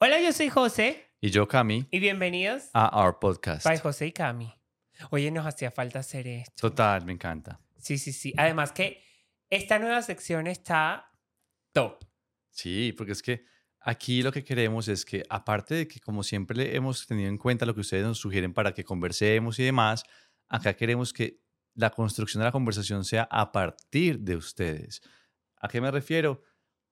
Hola, yo soy José Y yo, Cami, y bienvenidos a Our Podcast. by José y Cami. Oye, nos hacía falta hacer esto. Total, me encanta. Sí. Además que esta nueva sección está top. Sí, porque es que aquí lo que queremos es que, aparte de que, como siempre, le hemos tenido en cuenta lo que ustedes nos sugieren para que conversemos y demás, acá queremos que la construcción de la conversación sea a partir de ustedes. ¿A qué me refiero?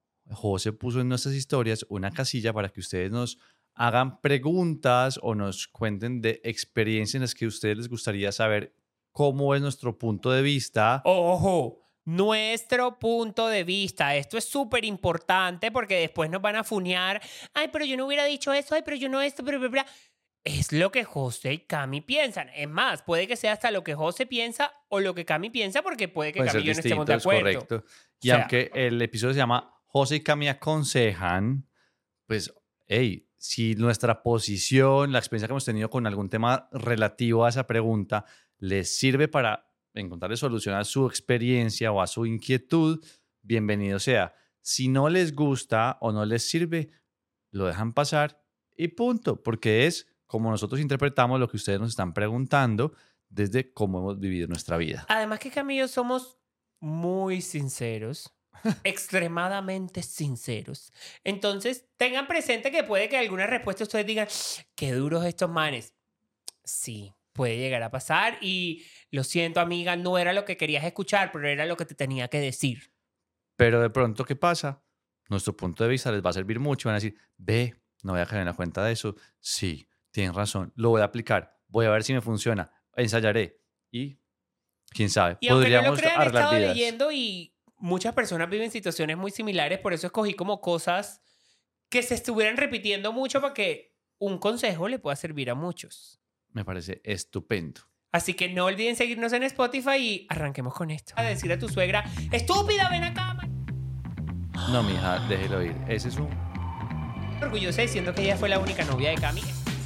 José puso en nuestras historias una casilla para que ustedes nos hagan preguntas o nos cuenten de experiencias en las que a ustedes les gustaría saber cómo es nuestro punto de vista. Ojo, nuestro punto de vista. Esto es súper importante porque después nos van a funear. Ay, pero yo no hubiera dicho eso. Ay, pero yo no esto. Bla. Es lo que José y Cami piensan. Es más, puede que sea hasta lo que José piensa o lo que Cami piensa porque puede que Pueden Cami ser y yo no estemos de distintos, acuerdo. correcto. Y O sea, aunque el episodio se llama José y Cami aconsejan, pues, hey, si nuestra posición, la experiencia que hemos tenido con algún tema relativo a esa pregunta, les sirve para encontrarle solución a su experiencia o a su inquietud, bienvenido sea. Si no les gusta o no les sirve, lo dejan pasar y punto, porque es como nosotros interpretamos lo que ustedes nos están preguntando desde cómo hemos vivido nuestra vida. además que Cami y yo somos muy sinceros, extremadamente sinceros. Entonces, tengan presente que puede que alguna respuesta ustedes digan, qué duros estos manes. Sí, puede llegar a pasar y lo siento, amiga, no era lo que querías escuchar, pero era lo que te tenía que decir. Pero de pronto, ¿qué pasa? Nuestro punto de vista les va a servir mucho. Van a decir, ve, no voy a caer en la cuenta de eso. Sí, tienen razón. Lo voy a aplicar. Voy a ver si me funciona. Ensayaré. Y, quién sabe, Y aunque no lo podríamos crean, he arreglar estado vidas. leyendo y muchas personas viven situaciones muy similares, por eso escogí como cosas que se estuvieran repitiendo mucho para que un consejo le pueda servir a muchos. Me parece estupendo. Así que no olviden seguirnos en Spotify y arranquemos con esto. A decir a tu suegra, estúpida, ven acá. No, mija, déjelo ir. Ese es un Orgullosa diciendo que ella fue la única novia de Cami.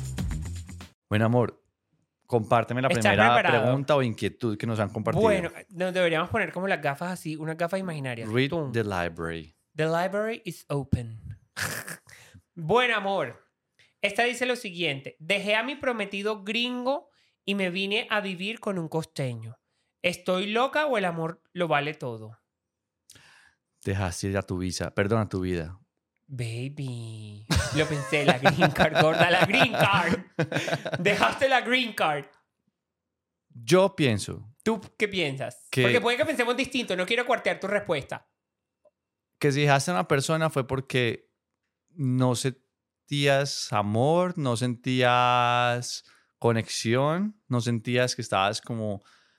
buen amor. Compárteme la ¿Estás primera preparado? pregunta o inquietud que nos han compartido. Bueno, nos deberíamos poner como las gafas así, unas gafas imaginarias. Read Tum. the library. The library is open. Buen amor. Esta dice lo siguiente. Dejé a mi prometido gringo y me vine a vivir con un costeño. ¿Estoy loca o el amor lo vale todo? Dejaste ir a tu visa. Perdona tu vida. Baby. Lo pensé, la green card, gorda, la green card. Dejaste la green card. Yo pienso ¿Tú qué piensas? Que- Porque puede que pensemos distinto. No quiero cuartear tu respuesta. que si dejaste a una persona fue porque no sentías amor, no sentías conexión, no sentías que estabas como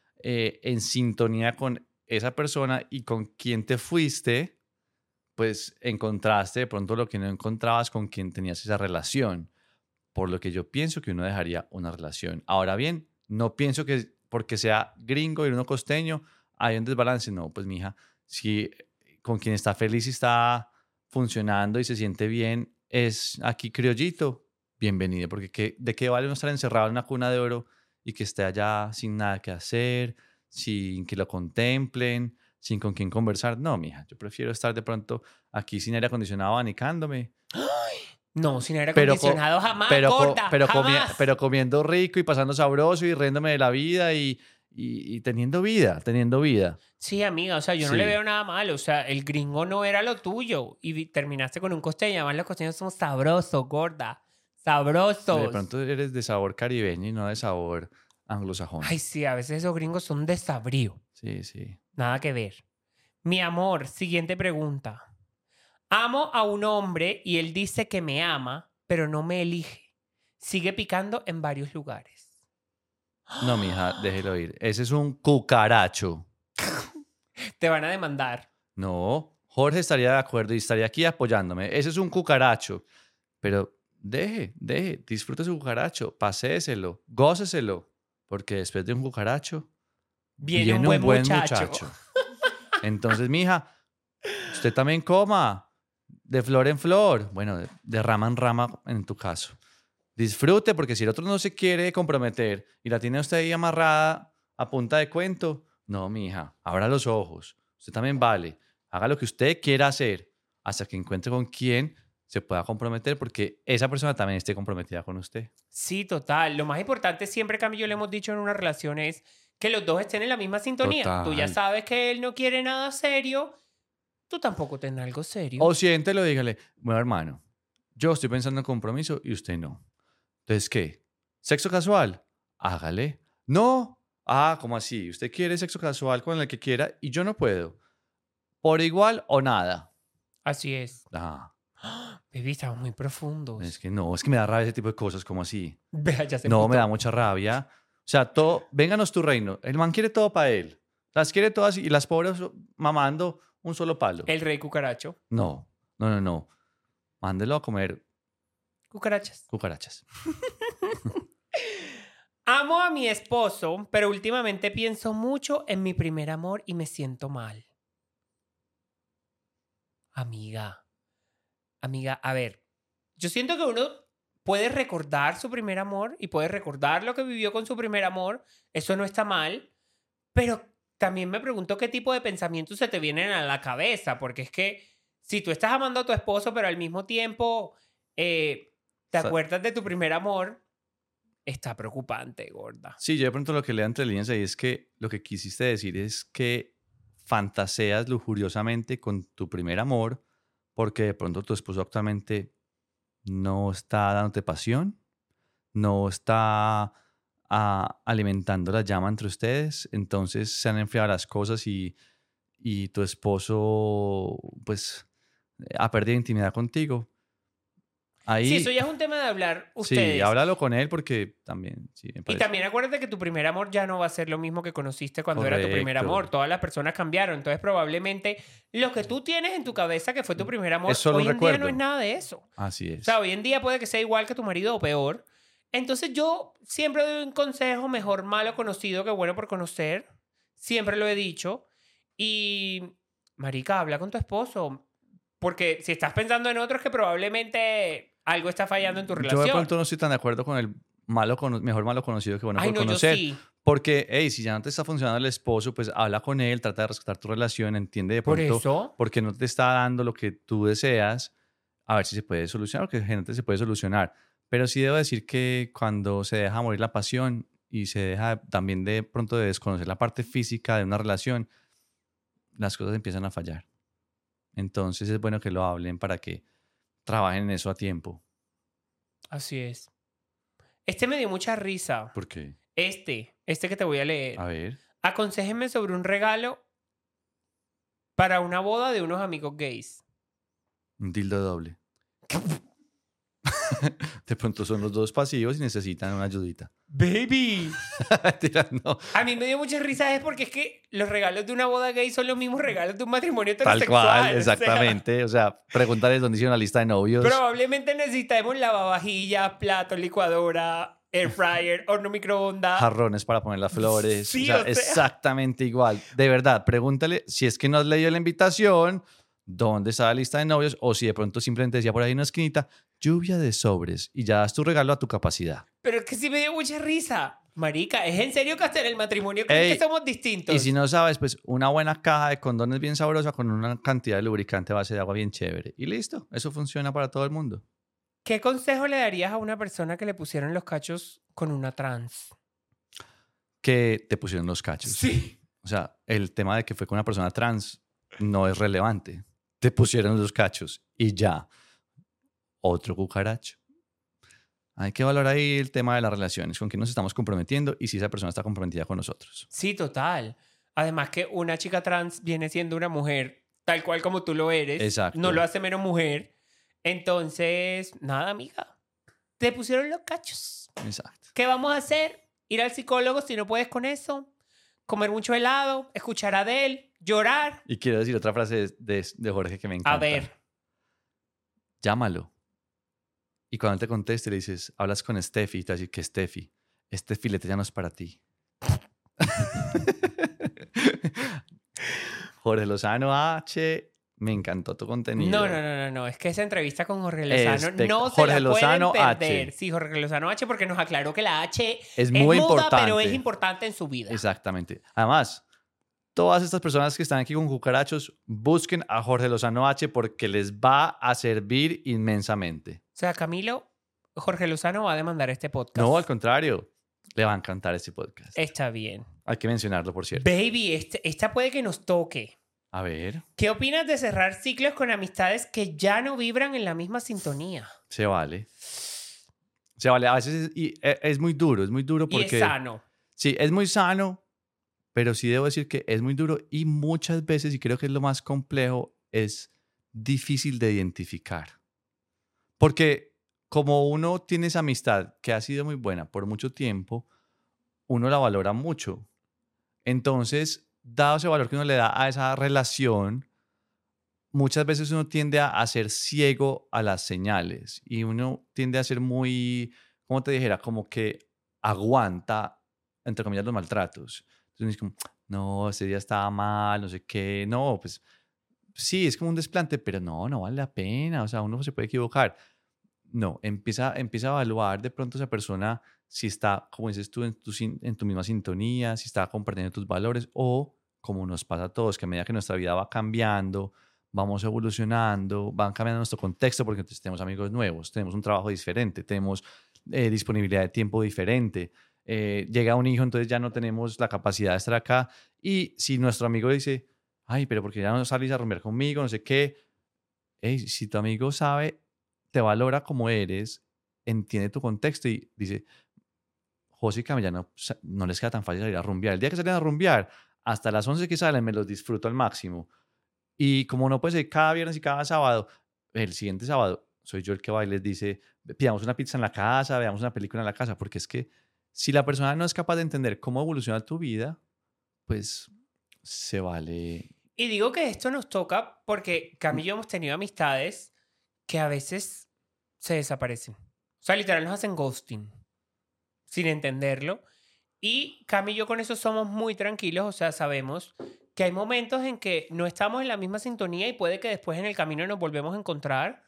en sintonía con esa persona y con quien te fuiste, pues encontraste de pronto lo que no encontrabas con quien tenías esa relación. Por lo que yo pienso que uno dejaría una relación. Ahora bien, no pienso que porque sea gringo y uno costeño hay un desbalance. No, pues mija, si con quien está feliz y está funcionando y se siente bien es aquí criollito, bienvenido. Porque ¿de qué vale uno estar encerrado en una cuna de oro y que esté allá sin nada que hacer, sin que lo contemplen, sin con quién conversar? No, mija, yo prefiero estar de pronto aquí sin aire acondicionado abanicándome. No, sin aire Pero, acondicionado jamás, pero, gorda, jamás. pero comiendo rico y pasando sabroso y riéndome de la vida y teniendo vida, teniendo vida. Sí, amiga, o sea, yo no le Sí. veo nada malo. O sea, el gringo no era lo tuyo y terminaste con un costeño. Además, los costeños somos sabrosos, gorda. Sabrosos. De pronto eres de sabor caribeño y no de sabor anglosajón. Ay, sí, a veces esos gringos son desabrío. Sí, sí. Nada que ver. Mi amor, siguiente pregunta. Amo a un hombre y él dice que me ama, pero no me elige. Sigue picando en varios lugares. No, mija, déjelo ir. Ese es un cucaracho. Te van a demandar. No, Jorge estaría de acuerdo y estaría aquí apoyándome. Ese es un cucaracho. Pero disfrute su cucaracho, paséselo, góceselo. Porque después de un cucaracho Viene un buen muchacho. Entonces, mija, usted también coma de flor en flor. Bueno, de rama en rama en tu caso. Disfrute, porque si el otro no se quiere comprometer y la tiene usted ahí amarrada a punta de cuento, no, mija, abra los ojos. Usted también vale. Haga lo que usted quiera hacer hasta que encuentre con quién se pueda comprometer porque esa persona también esté comprometida con usted. Sí, total. Lo más importante siempre, Camilo, le hemos dicho en una relación es que los dos estén en la misma sintonía. Tú ya Total. sabes que él no quiere nada serio, tú tampoco ten algo serio. O siéntelo, dígale, bueno, hermano, yo estoy pensando en compromiso y usted no. Entonces, ¿qué? ¿Sexo casual? Hágale. No. Ah, ¿cómo así? Usted quiere sexo casual con el que quiera y yo no puedo. ¿Por igual o nada? Así es. Ah, Baby, estamos muy profundos. es que no, es que me da rabia ese tipo de cosas, como así. Vea, ya se No, emputó. me da mucha rabia. O sea, todo, vénganos tu reino. El man quiere todo para él. Las quiere todas y las pobres mamando un solo palo. El rey cucaracho. No, no, no, no. Mándelo a comer Cucarachas. cucarachas. Amo a mi esposo, pero últimamente pienso mucho en mi primer amor y me siento mal. Amiga, a ver, yo siento que uno puede recordar su primer amor y puede recordar lo que vivió con su primer amor, eso no está mal, pero también me pregunto qué tipo de pensamientos se te vienen a la cabeza, porque es que si tú estás amando a tu esposo, pero al mismo tiempo te Sa- acuerdas de tu primer amor, está preocupante, gorda. Sí, yo de pronto lo que leo entre líneas ahí es que lo que quisiste decir es que fantaseas lujuriosamente con tu primer amor porque de pronto tu esposo actualmente no está dándote pasión, no está alimentando la llama entre ustedes, entonces se han enfriado las cosas y tu esposo pues ha perdido intimidad contigo. Ahí, Sí, eso ya es un tema de hablar sí, ustedes. háblalo con él porque también, sí, me Y parece. también acuérdate que tu primer amor ya no va a ser lo mismo que conociste cuando era tu primer Correcto. amor. Todas las personas cambiaron. Entonces, probablemente lo que tú tienes en tu cabeza que fue tu primer amor, Es solo hoy un en día no recuerdo. es nada de eso. Así O es. sea, hoy en día puede que sea igual que tu marido o peor. Entonces, yo siempre doy un consejo, mejor malo conocido que bueno por conocer. Siempre lo he dicho. Y, marica, habla con tu esposo. Porque si estás pensando en otros, que probablemente algo está fallando en tu Yo de relación. pronto no estoy tan de acuerdo con el mejor malo conocido que bueno Ay, por no, yo conocer. sí. Porque, hey, si ya no te está funcionando el esposo, pues habla con él, trata de rescatar tu relación, entiende de Por pronto eso. porque no te está dando lo que tú deseas, a ver si se puede solucionar, porque gente se puede solucionar. Pero sí debo decir que cuando se deja morir la pasión y se deja también de pronto de desconocer la parte física de una relación, las cosas empiezan a fallar. Entonces es bueno que lo hablen para que trabajen en eso a tiempo. Así es. Este me dio mucha risa. ¿Por qué? Este que te voy a leer. A ver. Aconséjenme sobre un regalo para una boda de unos amigos gays. Un dildo doble. De pronto son los dos pasivos y necesitan una ayudita. ¡Baby! Mentira, no. A mí me dio mucha risa es porque es que los regalos de una boda gay son los mismos regalos de un matrimonio Tal heterosexual. cual, exactamente. O sea, pregúntales dónde hicieron la lista de novios. Probablemente necesitemos lavavajillas, plato, licuadora, air fryer, horno microondas. Jarrones para poner las flores. Sí, o sea, o sea. exactamente igual. De verdad, pregúntale si es que no has leído la invitación, dónde está la lista de novios, o si de pronto simplemente decía por ahí en una esquinita, lluvia de sobres, y ya das tu regalo a tu capacidad. Pero es que sí me dio mucha risa. Marica, ¿es en serio que hasta en el matrimonio creen Ey, que somos distintos? Y si no sabes, pues una buena caja de condones bien sabrosa con una cantidad de lubricante a base de agua bien chévere. Y listo, eso funciona para todo el mundo. ¿Qué consejo le darías a una persona que le pusieron los cachos con una trans? Que te pusieron los cachos. Sí. O sea, el tema de que fue con una persona trans no es relevante. Te pusieron los cachos y ya. Otro cucaracho. Hay que valorar ahí el tema de las relaciones, con quién nos estamos comprometiendo y si esa persona está comprometida con nosotros. Sí, total. Además que una chica trans viene siendo una mujer tal cual como tú lo eres. Exacto. No lo hace menos mujer. Entonces, nada, amiga. Te pusieron los cachos. Exacto. ¿Qué vamos a hacer? Ir al psicólogo si no puedes con eso. Comer mucho helado. Escuchar a Adele. Llorar. Y quiero decir otra frase de Jorge que me encanta. A ver. Llámalo. Y cuando él te conteste, le dices, hablas con Steffi, y te va a decir que Steffi, este filete ya no es para ti. Jorge Lozano H, me encantó tu contenido. No. Es que esa entrevista con Jorge Lozano no se Jorge la Lozano pueden perder. H. Sí, Jorge Lozano H, porque nos aclaró que la H Es muy muda, importante. pero es importante en su vida. Exactamente. Además, todas estas personas que están aquí con cucarachos, busquen a Jorge Lozano H porque les va a servir inmensamente. O sea, Camilo, Jorge Lozano va a demandar este podcast. No, al contrario, le va a encantar este podcast. Está bien. Hay que mencionarlo, por cierto. Baby, esta puede que nos toque. A ver. ¿Qué opinas de cerrar ciclos con amistades que ya no vibran en la misma sintonía? Se vale. Se vale. A veces es muy duro porque... Y es sano. Sí, es muy sano, pero sí debo decir que es muy duro y muchas veces, y creo que es lo más complejo, es difícil de identificar. Porque como uno tiene esa amistad que ha sido muy buena por mucho tiempo, uno la valora mucho. Entonces, dado ese valor que uno le da a esa relación, muchas veces uno tiende a ser ciego a las señales y uno tiende a ser muy, como te dijera, como que aguanta, entre comillas, los maltratos. Entonces uno dice como, no, ese día estaba mal, no sé qué, no, pues sí, es como un desplante, pero no vale la pena, o sea, uno se puede equivocar. No, empieza a evaluar de pronto esa persona si está, como dices tú, en tu misma sintonía, si está compartiendo tus valores o, como nos pasa a todos, que a medida que nuestra vida va cambiando, vamos evolucionando, van cambiando nuestro contexto porque entonces tenemos amigos nuevos, tenemos un trabajo diferente, tenemos disponibilidad de tiempo diferente. Llega un hijo, entonces ya no tenemos la capacidad de estar acá. Y si nuestro amigo dice, ay, pero porque ya no salís a rumbear conmigo, no sé qué. Hey, si tu amigo sabe, te valora como eres, entiende tu contexto y dice, José y Camila no les queda tan fácil salir a rumbear. El día que salen a rumbear, hasta las 11 que salen, me los disfruto al máximo. Y como no puede ser cada viernes y cada sábado, el siguiente sábado soy yo el que va y les dice, pidamos una pizza en la casa, veamos una película en la casa, porque es que si la persona no es capaz de entender cómo evoluciona tu vida, pues se vale. Y digo que esto nos toca porque Cami y yo hemos tenido amistades que a veces se desaparecen. O sea, literal nos hacen ghosting sin entenderlo. Y Cami y yo con eso somos muy tranquilos. O sea, sabemos que hay momentos en que no estamos en la misma sintonía y puede que después en el camino nos volvemos a encontrar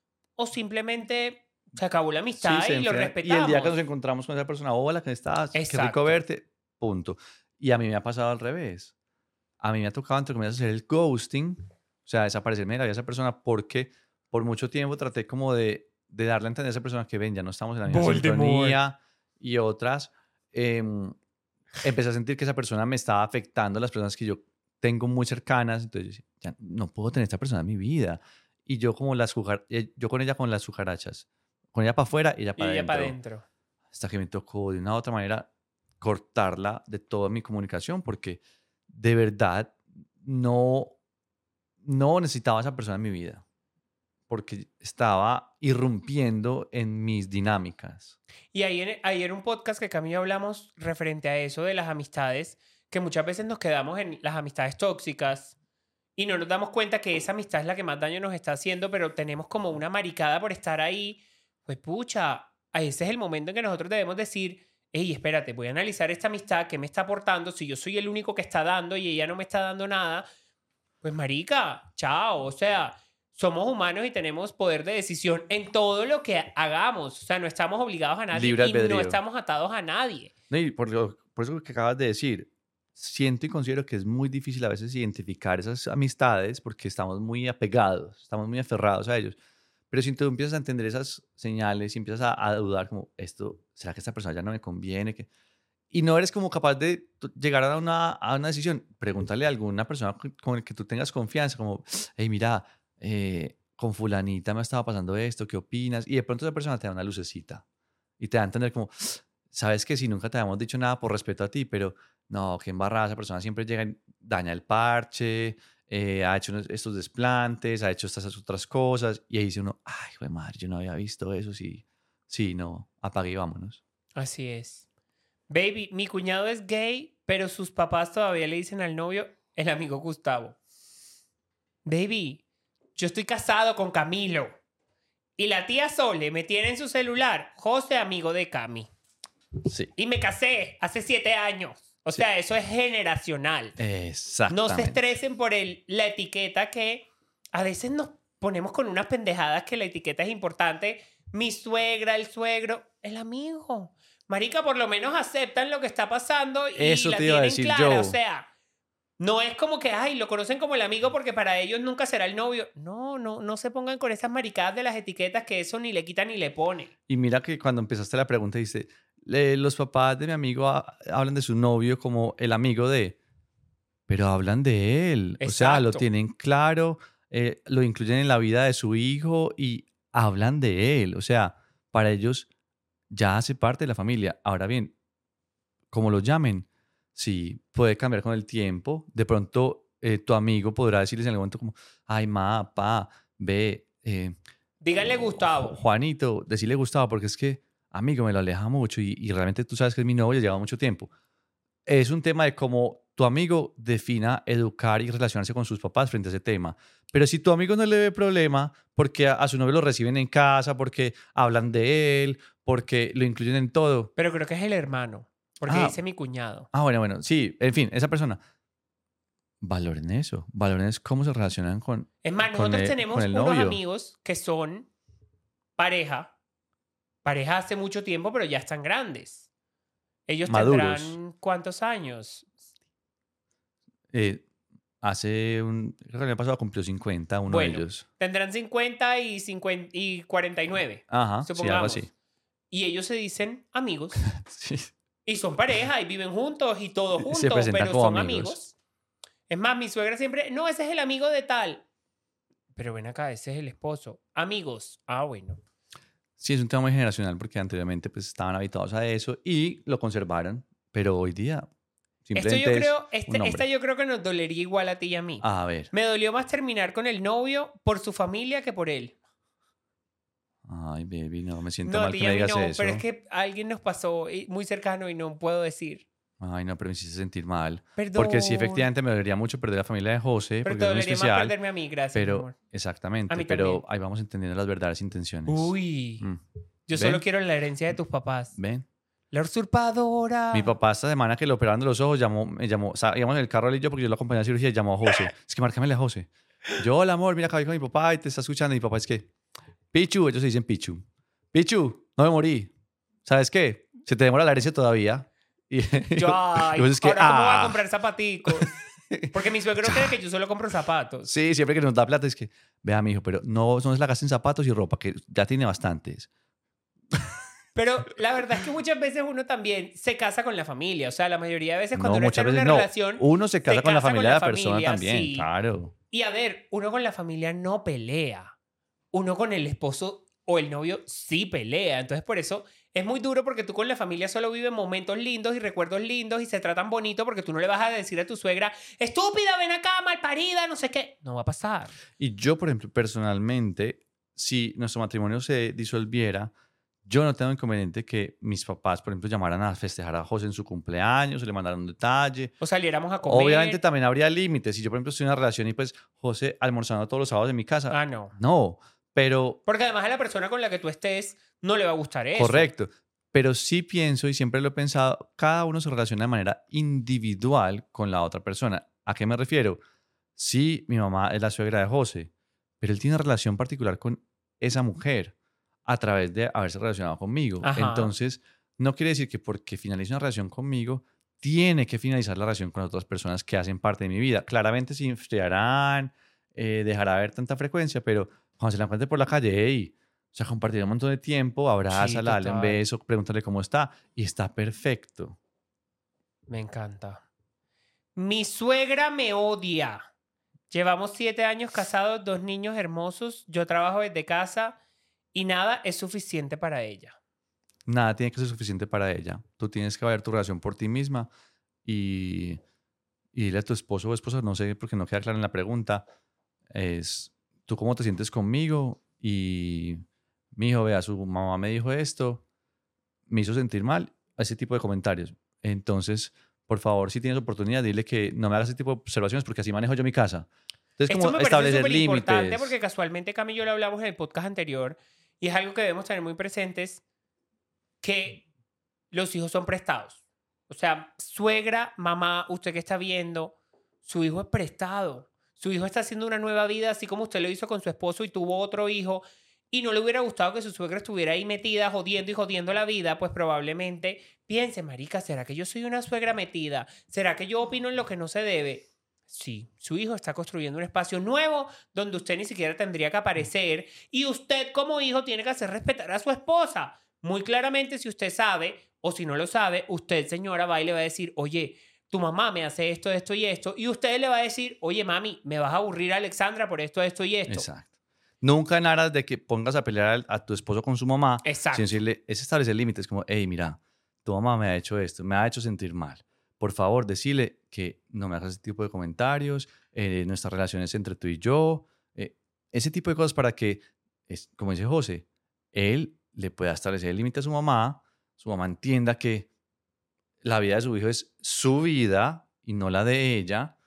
o simplemente se acabó la amistad Sí, y lo enfría. respetamos. Y el día que nos encontramos con esa persona, hola, ¿qué estás? Qué rico Exacto. verte, punto. Y a mí me ha pasado al revés. A mí me ha tocado, entre comillas, hacer el ghosting, o sea, desaparecerme de la vida de esa persona porque por mucho tiempo traté como de darle a entender a esa persona que ven, ya no estamos en la misma Voldemort. sintonía y otras. Empecé a sentir que esa persona me estaba afectando a las personas que yo tengo muy cercanas, entonces yo decía, ya no puedo tener a esta persona en mi vida. Y yo como yo con ella con las cucarachas, con ella para afuera y ella Y para ella para adentro. adentro. Hasta que me tocó de una u otra manera cortarla de toda mi comunicación porque de verdad no necesitaba a esa persona en mi vida porque estaba irrumpiendo en mis dinámicas. Y ayer un podcast que Camilo hablamos referente a eso de las amistades, que muchas veces nos quedamos en las amistades tóxicas y no nos damos cuenta que esa amistad es la que más daño nos está haciendo, pero tenemos como una maricada por estar ahí. Pues pucha, ese es el momento en que nosotros debemos decir, hey, espérate, voy a analizar esta amistad, qué me está aportando, si yo soy el único que está dando y ella no me está dando nada, pues marica, chao, o sea, somos humanos y tenemos poder de decisión en todo lo que hagamos, o sea, no estamos obligados a nadie Libre y no albedrío. estamos atados a nadie. No, y por eso que acabas de decir, siento y considero que es muy difícil a veces identificar esas amistades porque estamos muy apegados, estamos muy aferrados a ellos. Pero si tú empiezas a entender esas señales y empiezas a dudar como, ¿será que esta persona ya no me conviene? Y no eres como capaz de llegar a una decisión, pregúntale a alguna persona con la que tú tengas confianza, como, hey, mira, con fulanita me estaba pasando esto, ¿qué opinas? Y de pronto esa persona te da una lucecita y te da a entender como, sabes que si nunca te habíamos dicho nada por respeto a ti, pero no, qué embarrada, esa persona siempre llega y daña el parche, ha hecho estos desplantes, ha hecho estas otras cosas, y ahí dice uno, ay, güey, madre, yo no había visto eso, sí, no, apague y vámonos. Así es. Baby, mi cuñado es gay, pero sus papás todavía le dicen al novio el amigo Gustavo. Baby, yo estoy casado con Camilo. Y la tía Sole me tiene en su celular José, amigo de Cami. Sí. Y me casé hace 7 años. O sea, eso es generacional. Exactamente. No se estresen por la etiqueta que a veces nos ponemos con unas pendejadas que la etiqueta es importante. Mi suegra, el suegro, el amigo. Marica, por lo menos aceptan lo que está pasando y Eso la te iba a tienen decir clara. yo. O sea, No es como que, ay, lo conocen como el amigo porque para ellos nunca será el novio. No se pongan con esas maricadas de las etiquetas que eso ni le quita ni le pone. Y mira que cuando empezaste la pregunta dice, los papás de mi amigo hablan de su novio como el amigo de, pero hablan de él, o sea, lo Exacto. tienen claro, lo incluyen en la vida de su hijo y hablan de él, o sea, para ellos ya hace parte de la familia. Ahora bien, como lo llamen, sí, puede cambiar con el tiempo. De pronto, tu amigo podrá decirles en algún momento como, ay, ma, pa, ve, Díganle Gustavo. Juanito, decirle Gustavo, porque es que, amigo, me lo aleja mucho y realmente tú sabes que es mi novio, lleva mucho tiempo. Es un tema de cómo tu amigo defina educar y relacionarse con sus papás frente a ese tema. Pero si tu amigo no le ve problema porque a su novio lo reciben en casa, porque hablan de él, porque lo incluyen en todo. Pero creo que es el hermano. Porque Ah, dice mi cuñado. bueno, sí, en fin, esa persona. Valoren eso, valoren cómo se relacionan Es más, con nosotros con tenemos el unos novio. amigos que son pareja. Pareja hace mucho tiempo, pero ya están grandes. Ellos Maduros. tendrán ¿cuántos años? Eh, creo que el año pasado cumplió 50 uno de Bueno, ellos. tendrán 50 y 49, Ajá, sí, algo así. supongamos. Y ellos se dicen amigos. Sí, Y son pareja y viven juntos y todos se juntos, presentan pero como son amigos. amigos. Es más, mi suegra siempre, no, ese es el amigo de tal. Pero ven acá, ese es el esposo. Amigos. Ah, bueno. Sí, es un tema muy generacional porque anteriormente pues estaban habituados a eso y lo conservaron, pero hoy día Esto yo simplemente es creo, un esta nombre. yo creo que nos dolería igual a ti y a mí. A ver. Me dolió más terminar con el novio por su familia que por él. Ay, baby, no, me siento No, a mal ti que y me a mí digas no, pero es eso. que a alguien nos pasó muy cercano y no puedo decir. Ay, no, pero me hiciste sentir mal. Porque sí, Perdón. efectivamente me dolería mucho perder la familia de José, Pero porque te es muy dolería más especial, perderme a mí, gracias, mi pero amor. A exactamente, mí pero también. ahí vamos entendiendo las verdaderas intenciones. Uy, Mm. yo solo ¿Ven? quiero la herencia de tus papás. ¿Ven? La Mi usurpadora. papá esta semana que le operaron de los ojos me llamó, o sea, íbamos en el carro él y yo porque yo lo acompañé a cirugía y llamó a José. Es que márcamele a José. Yo, hola amor, mira, acabé con mi papá y te está escuchando. Y mi papá es que, Pichu, ellos se dicen Pichu. Pichu, no me morí. ¿Sabes qué? Se te demora la herencia todavía. Y, Yo, y ay, vos es que, ahora cómo voy a comprar zapaticos. Porque mi suegro cree que yo solo compro zapatos. Sí, siempre que nos da plata es que, vea, mi hijo, pero no se la gasten en zapatos y ropa, que ya tiene bastantes. Pero la verdad es que muchas veces uno también se casa con la familia. O sea, la mayoría de veces cuando No, uno está muchas en una veces no. relación, Uno se casa con la familia de la persona familia, también, sí. claro. Y a ver, uno con la familia no pelea. Uno con el esposo o el novio sí pelea. Entonces, por eso es muy duro porque tú con la familia solo vives momentos lindos y recuerdos lindos y se tratan bonito porque tú no le vas a decir a tu suegra, estúpida, ven acá, malparida, no sé qué. No va a pasar. Y yo, por ejemplo, personalmente, si nuestro matrimonio se disolviera, yo no tengo inconveniente que mis papás, por ejemplo, llamaran a festejar a José en su cumpleaños, o le mandaran un detalle. O saliéramos a comer. Obviamente también habría límites. Si yo, por ejemplo, estoy en una relación y pues José almorzando todos los sábados en mi casa, Ah, no. no, pero Porque además a la persona con la que tú estés no le va a gustar eso. correcto. Pero sí pienso y siempre lo he pensado, cada uno se relaciona de manera individual con la otra persona. ¿A qué me refiero? Sí, mi mamá es la suegra de José, pero él tiene una relación particular con esa mujer a través de haberse relacionado conmigo. Ajá. Entonces, no quiere decir que porque finalice una relación conmigo, tiene que finalizar la relación con otras personas que hacen parte de mi vida. Claramente se enfriarán, dejará de haber tanta frecuencia, pero cuando se la encuentre por la calle, hey, o sea, compartir un montón de tiempo, abrázala, dale un total. beso, pregúntale cómo está y está perfecto. Me encanta. Mi suegra me odia. Llevamos 7 años casados, 2 niños hermosos. Yo trabajo desde casa y nada es suficiente para ella. Nada tiene que ser suficiente para ella. Tú tienes que ver tu relación por ti misma y dile a tu esposo o esposa, no sé, porque no queda claro en la pregunta, es tú cómo te sientes conmigo y mi hijo, vea, su mamá me dijo esto, me hizo sentir mal, ese tipo de comentarios. Entonces, por favor, si tienes oportunidad, dile que no me hagas ese tipo de observaciones porque así manejo yo mi casa. Entonces, Esto como me parece establecer súper importante límites. porque casualmente Cami y yo lo hablamos en el podcast anterior y es algo que debemos tener muy presentes, que los hijos son prestados. O sea, suegra, mamá, usted que está viendo, su hijo es prestado. Su hijo está haciendo una nueva vida, así como usted lo hizo con su esposo y tuvo otro hijo, y no le hubiera gustado que su suegra estuviera ahí metida, jodiendo y jodiendo la vida, pues probablemente piense, marica, ¿será que yo soy una suegra metida? ¿Será que yo opino en lo que no se debe? Sí, su hijo está construyendo un espacio nuevo donde usted ni siquiera tendría que aparecer y usted como hijo tiene que hacer respetar a su esposa. Muy claramente, si usted sabe o si no lo sabe, usted, señora, va y le va a decir, oye, tu mamá me hace esto, esto y esto, y usted le va a decir, oye, mami, me vas a aburrir a Alexandra por esto, esto y esto. Exacto. Nunca en aras de que pongas a pelear a tu esposo con su mamá, Exacto. sin decirle, es establecer límites, como, hey, mira, tu mamá me ha hecho esto, me ha hecho sentir mal. Por favor, decirle que no me hagas ese tipo de comentarios, nuestras relaciones entre tú y yo, ese tipo de cosas para que, como dice José, él le pueda establecer el límite a su mamá entienda que la vida de su hijo es su vida y no la de ella.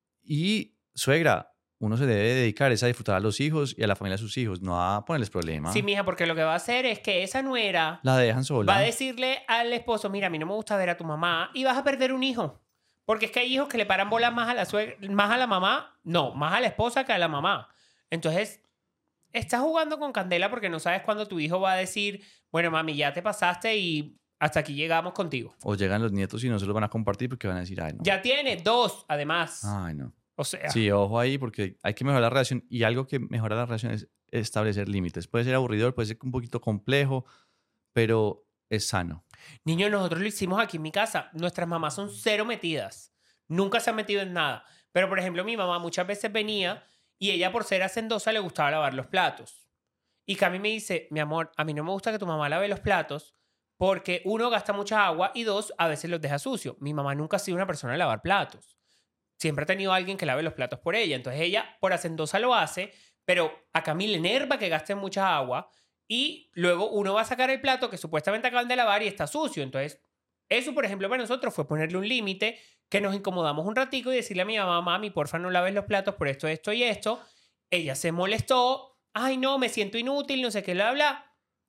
Y, suegra, uno se debe dedicar es a disfrutar a los hijos y a la familia de sus hijos, no a ponerles problema. Sí, mija, porque lo que va a hacer es que esa nuera La dejan va a sola. decirle al esposo, mira, a mí no me gusta ver a tu mamá y vas a perder un hijo. Porque es que hay hijos que le paran bolas más a la más a la mamá, no, más a la esposa que a la mamá. Entonces, estás jugando con candela porque no sabes cuándo tu hijo va a decir, bueno, mami, ya te pasaste y hasta aquí llegamos contigo. O llegan los nietos y no se los van a compartir porque van a decir, ay, no. Ya tiene 2, además. Ay, no. O sea, Sí, ojo ahí porque hay que mejorar la relación y algo que mejora la relación es establecer límites. Puede ser aburridor, puede ser un poquito complejo, pero es sano. niños, nosotros lo hicimos aquí en mi casa. Nuestras mamás son cero metidas. Nunca se han metido en nada. Pero, por ejemplo, mi mamá muchas veces venía y ella, por ser hacendosa, le gustaba lavar los platos. Y Cami me dice, mi amor, a mí no me gusta que tu mamá lave los platos porque, uno, gasta mucha agua y dos, a veces los deja sucios. Mi mamá nunca ha sido una persona de lavar platos. Siempre ha tenido alguien que lave los platos por ella. Entonces ella, por hacendosa, lo hace, pero a Cami le enerva que gaste mucha agua y luego uno va a sacar el plato que supuestamente acaban de lavar y está sucio. Entonces, eso, por ejemplo, para nosotros fue ponerle un límite, que nos incomodamos un ratico y decirle a mi mamá, mami, porfa, no laves los platos por esto, esto y esto. Ella se molestó. Ay, no, me siento inútil, no sé qué, bla, bla.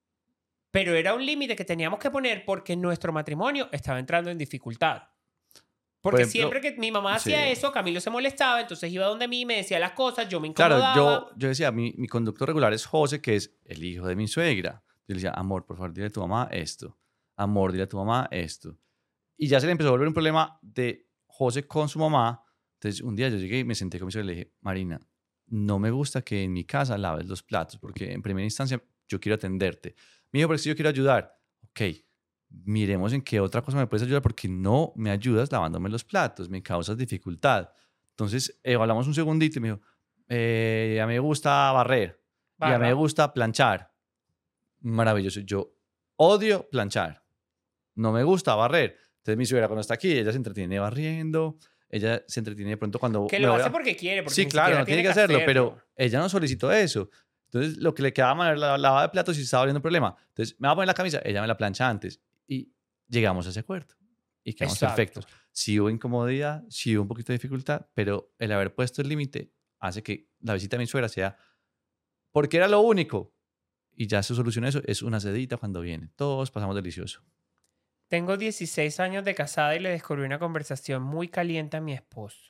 Pero era un límite que teníamos que poner porque nuestro matrimonio estaba entrando en dificultad. Porque Por ejemplo, siempre que mi mamá hacía sí. eso, Camilo se molestaba, entonces iba donde mí, me decía las cosas, yo me incomodaba. Claro, yo decía, mi conductor regular es José, que es el hijo de mi suegra. Yo le decía, amor, por favor, dile a tu mamá esto. Amor, dile a tu mamá esto. Y ya se le empezó a volver un problema de José con su mamá. Entonces, un día yo llegué y me senté con mi suegra y le dije, Marina, no me gusta que en mi casa laves los platos, porque en primera instancia yo quiero atenderte. Me dijo, pero si yo quiero ayudar. Ok, miremos en qué otra cosa me puedes ayudar, porque no me ayudas lavándome los platos, me causas dificultad. Entonces, hablamos un segundito y me dijo, a mí me gusta barrer y a mí me Barra. gusta planchar. Maravilloso. Yo odio planchar. No me gusta barrer. Entonces, mi suegra cuando está aquí, ella se entretiene barriendo, ella se entretiene de pronto cuando Que me lo voy hace a... porque quiere. Porque Sí, ni claro, siquiera no tiene que hacerlo, pero ella no solicitó eso. Entonces, lo que le quedaba mal era la lavada de platos y estaba habiendo un problema. Entonces, me va a poner la camisa, ella me la plancha antes. Y llegamos a ese acuerdo. Y quedamos Exacto. perfectos. Sí hubo incomodidad, sí hubo un poquito de dificultad, pero el haber puesto el límite hace que la visita de mi suegra sea porque era lo único. Y ya se solucionó eso. Es una sedita cuando viene. Todos pasamos delicioso. Tengo 16 años de casada y le descubrí una conversación muy caliente a mi esposo.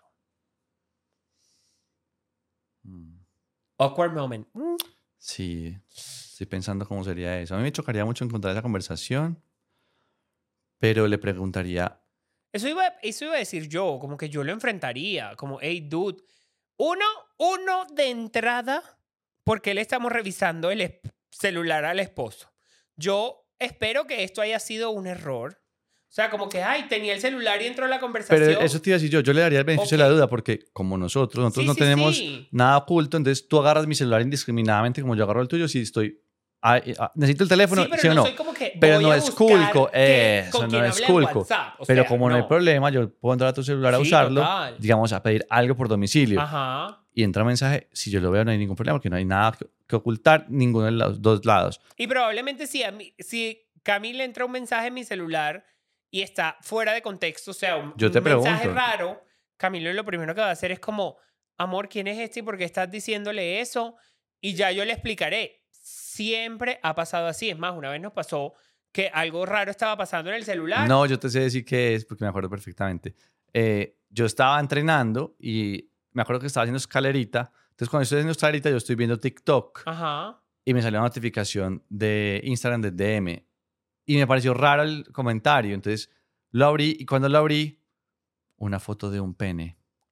Mm. Awkward moment. Sí, estoy pensando cómo sería eso. A mí me chocaría mucho encontrar esa conversación, pero le preguntaría, Eso iba a decir yo, como que yo lo enfrentaría, como, hey, dude, uno de entrada, ¿por qué le estamos revisando el celular al esposo? Yo espero que esto haya sido un error. O sea, como que, ay, tenía el celular y entró a la conversación. pero eso te iba a decir yo le daría el beneficio de la duda porque como nosotros Sí, no sí, tenemos sí. nada oculto, entonces tú agarras mi celular indiscriminadamente como yo agarro el tuyo si estoy... necesito el teléfono, Sí, pero ¿sí o no no? soy como que Pero voy no a es buscar culco, con eso quién no es habla en culco. WhatsApp. O Pero sea, como no hay problema, yo puedo entrar a tu celular a Sí, usarlo, total. digamos, a pedir algo por domicilio. Ajá. Y entra un mensaje, si yo lo veo no hay ningún problema, porque no hay nada que ocultar, ninguno de los dos lados. Y probablemente si Camille entra un mensaje en mi celular y está fuera de contexto, o sea, un Yo te mensaje pregunto. raro, Camilo lo primero que va a hacer es como, amor, ¿quién es este y por qué estás diciéndole eso? Y ya yo le explicaré. Siempre ha pasado así. Es más, una vez nos pasó que algo raro estaba pasando en el celular. No, yo te sé decir qué es, porque me acuerdo perfectamente. Yo estaba entrenando y me acuerdo que estaba haciendo escalerita. Entonces, cuando estoy haciendo escalerita, yo estoy viendo TikTok Ajá. y me salió una notificación de Instagram de DM. Y me pareció raro el comentario. Entonces, lo abrí y cuando lo abrí, una foto de un pene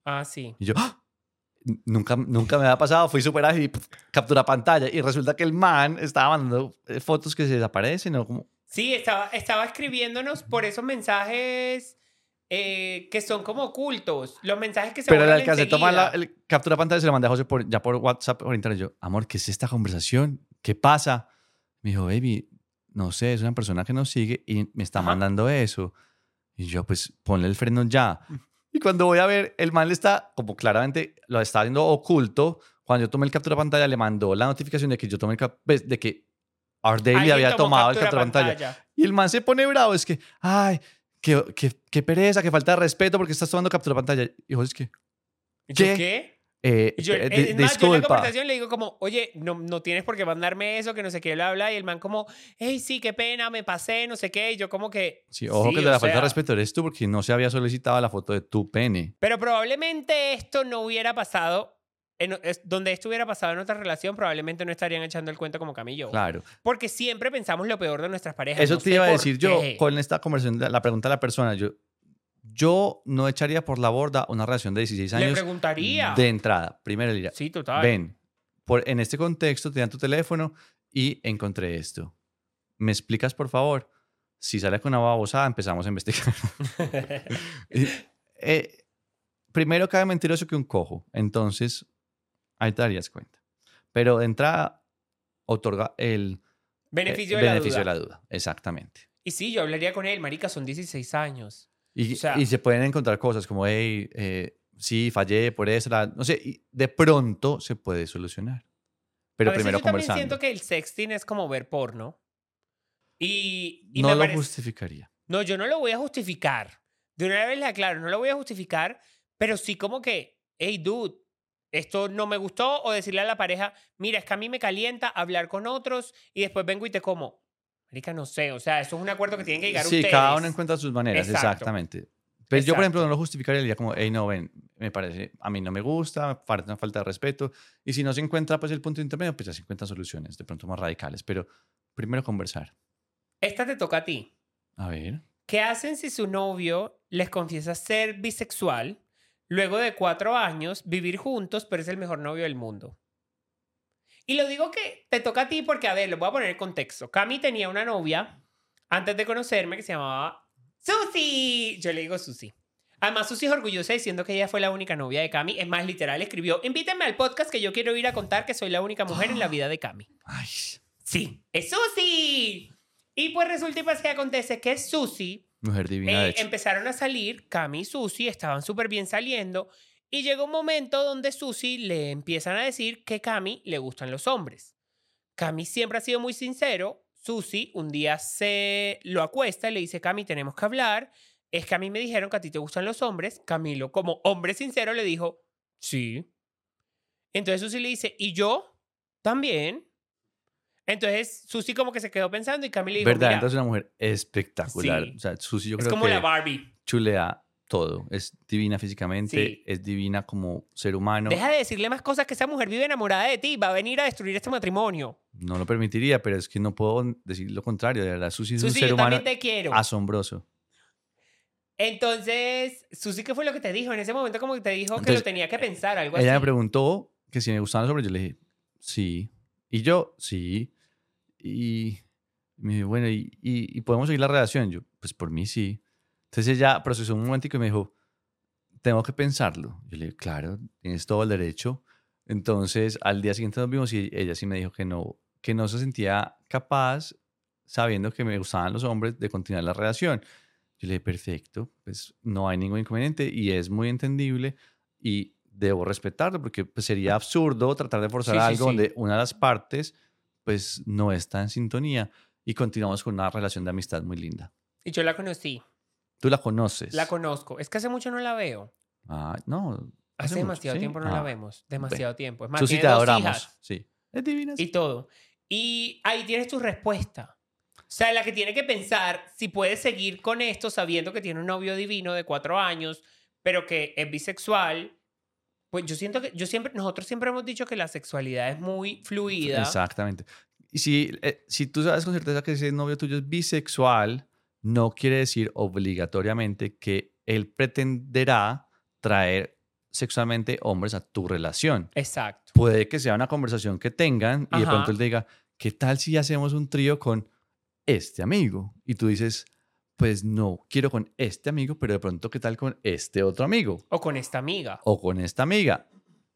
Ah, sí. Y yo, ¡ah! Nunca me había pasado, fui súper ágil y captura pantalla. Y resulta que el man estaba mandando fotos que se desaparecen o como... Sí, estaba escribiéndonos por esos mensajes que son como ocultos. Los mensajes que se Pero le borran alcancé a tomar enseguida. el captura pantalla y se lo mandé a José ya por WhatsApp, por internet. Yo, amor, ¿qué es esta conversación? ¿Qué pasa? Me dijo, baby, no sé, es una persona que nos sigue y me está Ajá. mandando eso. Y yo, pues, ponle el freno ya. Y cuando voy a ver, el man le está, como claramente lo está haciendo oculto. Cuando yo tomé el captura pantalla, le mandó la notificación de que yo tomé de que Our Daily Alguien había tomó tomado el captura captura pantalla. pantalla. Y el man se pone bravo. Es que, ay, qué pereza, qué falta de respeto porque estás tomando captura pantalla. Y José, es que, ¿Y yo ¿qué? qué? Y yo, es más, yo en la Disculpa. conversación le digo como, oye, no tienes por qué mandarme eso, que no sé qué, bla, bla. Y el man como, hey, sí, qué pena, me pasé, no sé qué. Y yo como que, Sí, ojo que sí, de o la falta de sea. respeto eres tú porque no se había solicitado la foto de tu pene. Pero probablemente esto no hubiera pasado, donde esto hubiera pasado en otra relación, probablemente no estarían echando el cuento como Cami y yo. Claro. Porque siempre pensamos lo peor de nuestras parejas. Eso No te sé iba a por decir yo qué. con esta conversación, la pregunta de la persona. Yo no echaría por la borda una relación de 16 Le años preguntaría. de entrada. Primero le diría, Sí, total. ven, en este contexto te dan tu teléfono y encontré esto. ¿Me explicas, por favor? Si sale con una babosada, empezamos a investigar. Y, primero cabe mentiroso que un cojo. Entonces, ahí te darías cuenta. Pero de entrada, otorga el Beneficio de la beneficio de duda. la duda. Exactamente. Y sí, yo hablaría con él, marica, son 16 años. Y, O sea, y se pueden encontrar cosas como, hey, sí, fallé por eso, no sé, y de pronto se puede solucionar. a Pero veces primero yo también siento conversando. que el sexting es como ver porno. Y No me lo parece... justificaría. No, yo no lo voy a justificar. De una vez le aclaro, no lo voy a justificar, pero sí como que, hey, dude, esto no me gustó, o decirle a la pareja, mira, es que a mí me calienta hablar con otros y después vengo y te como. Marica, no sé, o sea, eso es un acuerdo que tienen que llegar Sí, cada uno ustedes. encuentra sus maneras, Exacto, exactamente. Pero yo, por ejemplo, no exacto. lo justificaría, diría como, hey, no, ven, me parece, a mí no me gusta, me parece una falta de respeto. Y si no se encuentra pues el punto intermedio, pues ya se encuentran soluciones, de pronto más radicales. Pero primero conversar. Esta te toca a ti. A ver. ¿Qué hacen si su novio les confiesa ser bisexual, luego de 4 años vivir juntos, pero es el mejor novio del mundo? Y lo digo que te toca a ti porque, a ver, lo voy a poner en contexto. Cami tenía una novia antes de conocerme que se llamaba Susi. Yo le digo Susi. Además, Susi es orgullosa diciendo que ella fue la única novia de Cami. Es más, literal, escribió, invítenme al podcast que yo quiero ir a contar que soy la única mujer en la vida de Cami. Ay, Sí, es Susi. Y pues resulta y pasa que acontece que Susi mujer divina, de hecho. empezaron a salir, Cami y Susi estaban súper bien saliendo. Y llegó un momento donde Susi le empiezan a decir que Cami le gustan los hombres. Cami siempre ha sido muy sincero. Susi un día se lo acuesta y le dice, Cami, tenemos que hablar. Es que a mí me dijeron que a ti te gustan los hombres. Camilo, como hombre sincero, le dijo, sí. Entonces Susi le dice, ¿y yo? También. Entonces Susi como que se quedó pensando y Cami le dijo, Verdaderamente mira, es una mujer espectacular. sí, O sea, Susi yo es creo como la que Barbie. chulea todo. Es divina físicamente, Sí. es divina como ser humano. Deja de decirle más cosas que esa mujer vive enamorada de ti. Va a venir a destruir este matrimonio. No lo permitiría, pero es que no puedo decir lo contrario. De verdad, Susi es un Susi, ser yo humano también te quiero. asombroso. Entonces, Susi, ¿qué fue lo que te dijo? En ese momento como que te dijo que Entonces, lo tenía que pensar, algo ella me así. preguntó que si me gustaban los hombres. Yo le dije, sí. Y yo, sí. Y me dijo, bueno, ¿y podemos seguir la relación? Yo, pues por mí sí. Entonces ella procesó un momentico y me dijo, tengo que pensarlo. Yo le dije, claro, tienes todo el derecho. Entonces, al día siguiente nos vimos y ella sí me dijo que no se sentía capaz, sabiendo que me gustaban los hombres, de continuar la relación. Yo le dije, perfecto, pues no hay ningún inconveniente y es muy entendible y debo respetarlo porque pues, sería absurdo tratar de forzar Sí, sí, algo sí. donde una de las partes pues no está en sintonía y continuamos con una relación de amistad muy linda. Y yo la conocí. Tú la conoces. La conozco. Es que hace mucho no la veo. Ah, no. Hace mucho, demasiado ¿sí? tiempo no la Ah, vemos. bueno. Demasiado tiempo. Es más, Susi, tiene te 2 adoramos. hijas Sí. Es divina. y todo. Y ahí tienes tu respuesta. O sea, la que tiene que pensar si puede seguir con esto sabiendo que tiene un novio divino de 4 años, pero que es bisexual. Pues yo siento que nosotros siempre hemos dicho que la sexualidad es muy fluida. Exactamente. Y si tú sabes con certeza que ese novio tuyo es bisexual, no quiere decir obligatoriamente que él pretenderá traer sexualmente hombres a tu relación. Exacto. Puede que sea una conversación que tengan y de Ajá. pronto él te diga, ¿qué tal si hacemos un trío con este amigo? Y tú dices, pues no, quiero con este amigo, pero de pronto, ¿qué tal con este otro amigo? O con esta amiga. O con esta amiga.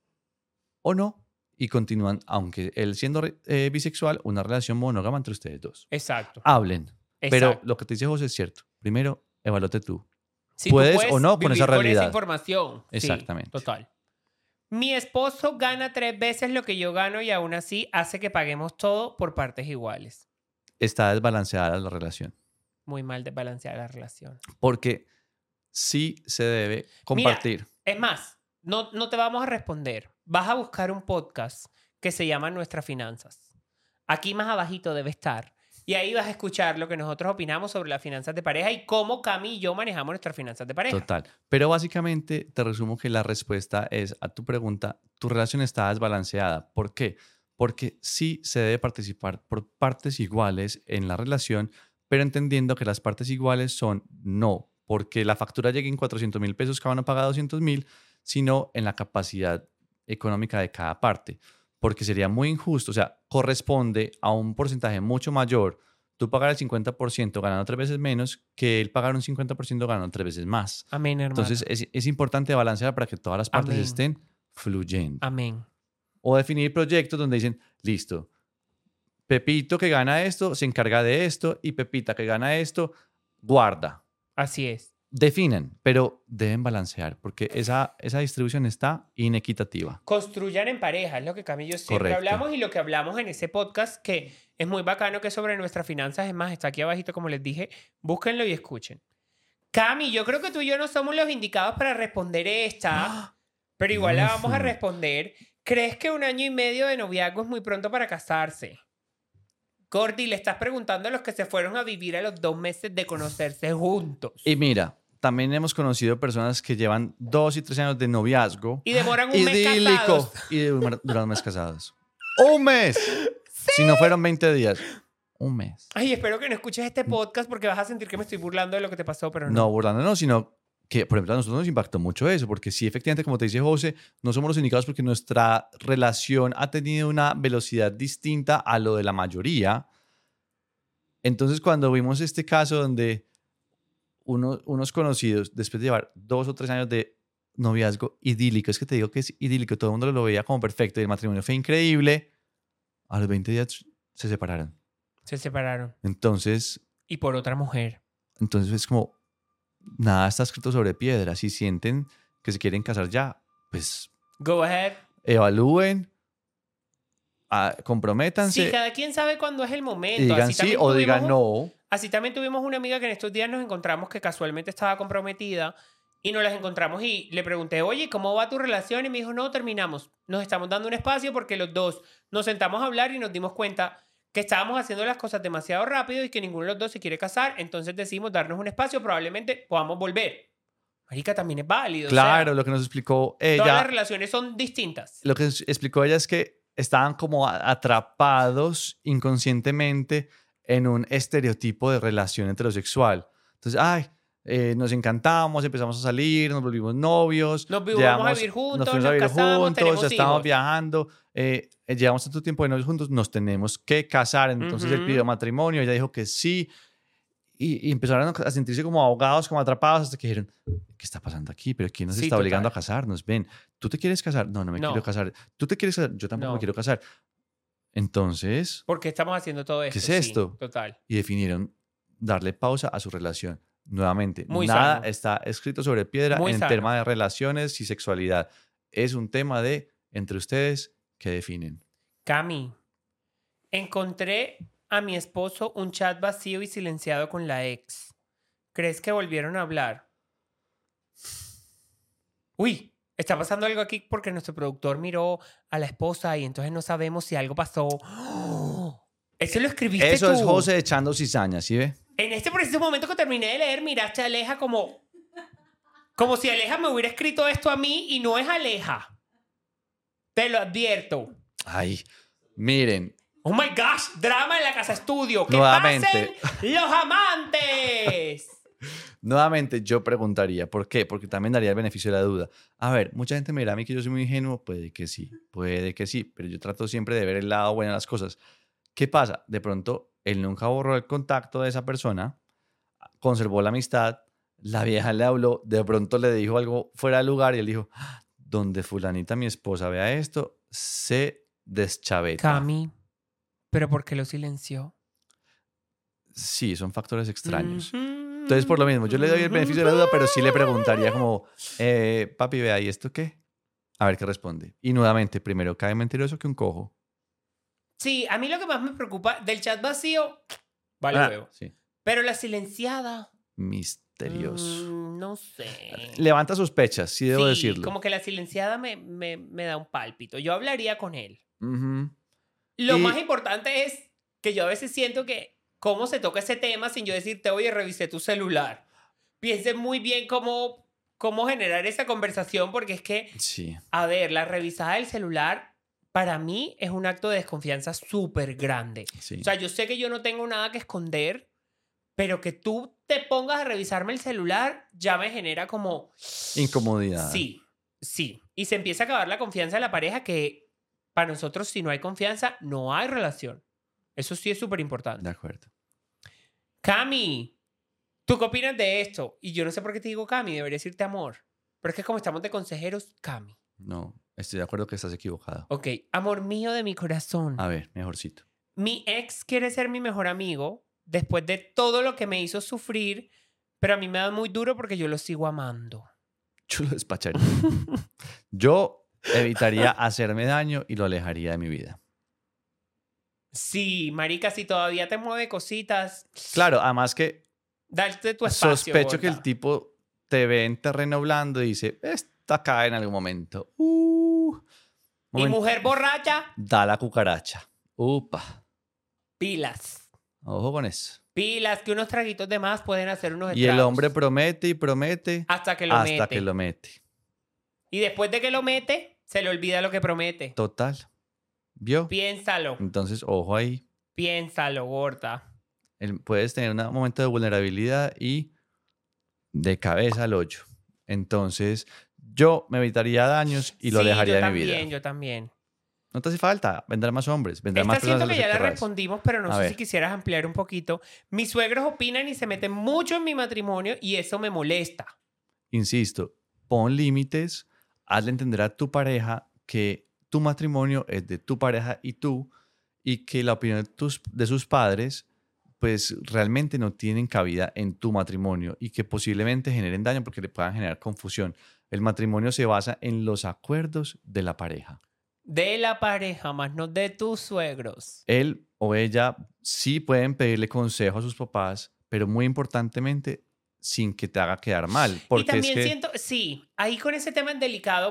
O no. Y continúan, aunque él siendo bisexual, una relación monógama entre ustedes dos. Exacto. Hablen. Pero Exacto. lo que te dice José es cierto. Primero, evalúate tú. Si ¿Puedes tú o no con esa vivir realidad? información. Exactamente. Sí, total. Mi esposo gana 3 veces lo que yo gano y aún así hace que paguemos todo por partes iguales. Está desbalanceada la relación. Muy mal desbalanceada la relación. Porque sí se debe compartir. Mira, es más, no te vamos a responder. Vas a buscar un podcast que se llama Nuestras Finanzas. Aquí más abajito debe estar. Y ahí vas a escuchar lo que nosotros opinamos sobre las finanzas de pareja y cómo Cami y yo manejamos nuestras finanzas de pareja. Total. Pero básicamente te resumo que la respuesta es a tu pregunta, tu relación está desbalanceada. ¿Por qué? Porque sí se debe participar por partes iguales en la relación, pero entendiendo que las partes iguales son no porque la factura llegue en 400,000 pesos, cada uno paga 200,000, sino en la capacidad económica de cada parte. Porque sería muy injusto, o sea, corresponde a un porcentaje mucho mayor tú pagar el 50% ganando 3 veces menos que él pagar un 50% ganando 3 veces más. Amén, hermano. Entonces es importante balancear para que todas las partes Amén. estén fluyendo. Amén. O definir proyectos donde dicen, listo, Pepito que gana esto se encarga de esto y Pepita que gana esto guarda. Así es. Definen, pero deben balancear porque esa distribución está inequitativa. Construyan en pareja, es lo que Cami y yo siempre Correcto. hablamos y lo que hablamos en ese podcast que es muy bacano, que es sobre nuestras finanzas. Es más, está aquí abajito, como les dije, búsquenlo y escuchen. Cami, yo creo que tú y yo no somos los indicados para responder esta, pero igual la vamos a responder. ¿Crees que 1 año y medio de noviazgo es muy pronto para casarse? Gordy, le estás preguntando a los que se fueron a vivir a los 2 meses de conocerse juntos. Y mira, también hemos conocido personas que llevan 2 y 3 años de noviazgo. Y demoran un mes casados. Y duran un mes casados. ¡Un mes! ¿Sí? Si no fueron 20 días. Un mes. Ay, espero que no escuches este podcast porque vas a sentir que me estoy burlando de lo que te pasó, pero no. No, burlándonos, sino que, por ejemplo, a nosotros nos impactó mucho eso, porque sí, efectivamente, como te dice José, no somos los indicados porque nuestra relación ha tenido una velocidad distinta a lo de la mayoría. Entonces, cuando vimos este caso donde unos conocidos, después de llevar 2 o 3 años de noviazgo idílico, es que te digo que es idílico, todo el mundo lo veía como perfecto y el matrimonio fue increíble, a los 20 días se separaron. Se separaron. Entonces Y por otra mujer. es como, nada está escrito sobre piedra. Si sienten que se quieren casar ya, pues Go ahead. evalúen, comprométanse. Sí, cada quien sabe cuándo es el momento. Y digan Así sí también o digan tuvimos no. Así también tuvimos una amiga que en estos días nos encontramos que casualmente estaba comprometida y nos las encontramos y le pregunté, oye, ¿cómo va tu relación? Y me dijo, no, terminamos. Nos estamos dando un espacio porque los dos nos sentamos a hablar y nos dimos cuenta que estábamos haciendo las cosas demasiado rápido y que ninguno de los dos se quiere casar. Entonces decidimos darnos un espacio, probablemente podamos volver. Marica, también es válido. Claro, o sea, lo que nos explicó todas las ella. relaciones son distintas. Lo que explicó ella es que estaban como atrapados inconscientemente en un estereotipo de relación heterosexual. Entonces, nos encantamos, empezamos a salir, nos volvimos novios. Nos vamos a vivir juntos, nos fuimos a vivir casamos, tenemos juntos, estábamos hijos. viajando, llevamos tanto tiempo de novios juntos, nos tenemos que casar. Entonces él pidió matrimonio, ella dijo que sí. Y empezaron a sentirse como ahogados, como atrapados, hasta que dijeron, ¿qué está pasando aquí? ¿Pero quién nos Sí, está obligando a total. casarnos? Ven, ¿tú te quieres casar? No, no me No. quiero casar. ¿Tú te quieres casar? Yo tampoco No. me quiero casar. Entonces, ¿Por qué estamos haciendo todo esto? ¿qué es Sí, esto? total. y definieron darle pausa a su relación. Nuevamente, Muy nada sano. está escrito sobre piedra Muy en sano. tema de relaciones y sexualidad. Es un tema de entre ustedes que definen. Cami, encontré a mi esposo un chat vacío y silenciado con la ex. ¿Crees que volvieron a hablar? Uy, está pasando algo aquí porque nuestro productor miró a la esposa y entonces no sabemos si algo pasó. Eso lo escribiste Eso tú. es José echando cizaña, ¿sí ve? En este preciso momento que terminé de leer, miraste a Aleja como si Aleja me hubiera escrito esto a mí y no es Aleja. Te lo advierto. Ay, miren, Oh my gosh, drama en la casa estudio. ¡Que Nuevamente. pasen los amantes! Nuevamente, yo preguntaría, ¿por qué? Porque también daría el beneficio de la duda. A ver, mucha gente me dirá a mí que yo soy muy ingenuo, puede que sí, pero yo trato siempre de ver el lado bueno de las cosas. ¿Qué pasa? De pronto, él nunca borró el contacto de esa persona, conservó la amistad, la vieja le habló, de pronto le dijo algo fuera de lugar y él dijo, "Ah, donde fulanita, mi esposa, vea esto, se deschaveta". Cami, ¿pero por qué lo silenció? Sí, son factores extraños. Ujú, Entonces, por lo mismo, yo le doy el beneficio de la duda, pero sí le preguntaría ujú. como, papi, vea, ¿y esto qué? A ver qué responde. Y nuevamente, primero cae mentiroso que un cojo. Sí, a mí lo que más me preocupa del chat vacío, vale huevo. Sí. Pero la silenciada, Misterioso. no sé. Levanta sospechas, sí debo Sí, decirlo. como que la silenciada me da un pálpito. Yo hablaría con él. Ujú. Lo más Y importante es que yo a veces siento que cómo se toca ese tema sin yo decirte, oye, revisé tu celular. Piensen muy bien cómo generar esa conversación porque es que, sí, a ver, la revisada del celular para mí es un acto de desconfianza súper grande. sí. O sea, yo sé que yo no tengo nada que esconder, pero que tú te pongas a revisarme el celular ya me genera como... Incomodidad. Sí, sí. Y se empieza a acabar la confianza de la pareja que para nosotros si no hay confianza no hay relación. Eso sí es súper De importante. acuerdo. Cami, ¿tú qué opinas de esto? Y yo no sé por qué te digo Cami, debería decirte amor. Pero es que como estamos de consejeros, Cami. No, estoy de acuerdo que estás equivocado. Ok, amor mío de mi corazón. A ver, mejorcito. Mi ex quiere ser mi mejor amigo después de todo lo que me hizo sufrir, pero a mí me da muy duro porque yo lo sigo amando. Yo lo despacharía. Yo evitaría hacerme daño y lo alejaría de mi vida. Sí, marica, si todavía te mueve cositas, Claro, además que darte tu espacio, sospecho que el gorda. tipo te ve en terreno blando y dice, esta cae en algún momento. Y Momento. mujer borracha, Da la cucaracha. Upa. pilas. Ojo con eso. Pilas, que unos traguitos de más pueden hacer unos Y el estragos. hombre promete y promete Hasta que lo hasta mete. que lo mete. Y después de que lo mete, se le olvida lo que promete. Total. ¿Vio? Piénsalo. Entonces, ojo ahí. Piénsalo, gorda. Puedes tener un momento de vulnerabilidad y de cabeza al hoyo. Entonces, yo me evitaría daños y lo Sí, alejaría yo de mi vida. también, yo también. No te hace falta. Vendrán más hombres. Vendrán más Esta personas siento a las que ya que la querrás. respondimos, pero no A sé si ver. quisieras ampliar un poquito. Mis suegros opinan y se meten mucho en mi matrimonio y eso me molesta. Insisto, pon límites, hazle entender a tu pareja que tu matrimonio es de tu pareja y tú, y que la opinión de sus padres, pues realmente no tienen cabida en tu matrimonio y que posiblemente generen daño porque le puedan generar confusión. El matrimonio se basa en los acuerdos de la pareja. De la pareja, más no de tus suegros. Él o ella sí pueden pedirle consejo a sus papás, pero muy importantemente sin que te haga quedar mal. Y Porque es también que siento, sí, ahí con ese tema es delicado